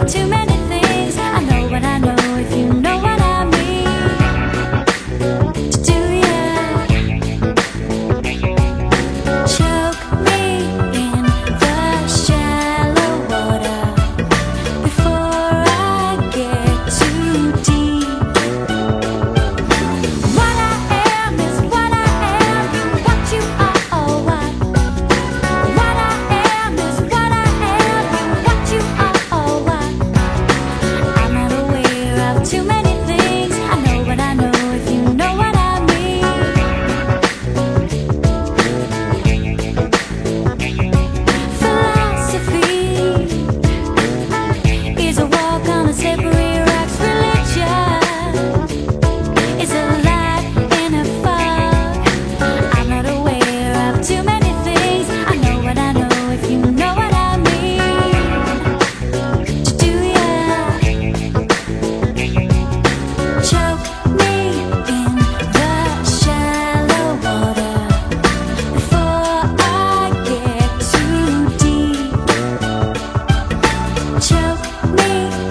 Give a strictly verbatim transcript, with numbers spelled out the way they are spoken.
too many things. I know what I know, if you know what I mean. To do ya, choke me in the shallow water before I get too deep. What I am is what I am, what you are or what. What I am is what I am, what you are or what. I'm not aware of too many things. I know what I know, if you know what I mean. Philosophy is a walk on the slippery rocks. Religion is a light in a fog. I'm not aware of too many things. I know what I know, if you know what I mean. To do ya, choke me in the shallow water before I get too deep. Choke me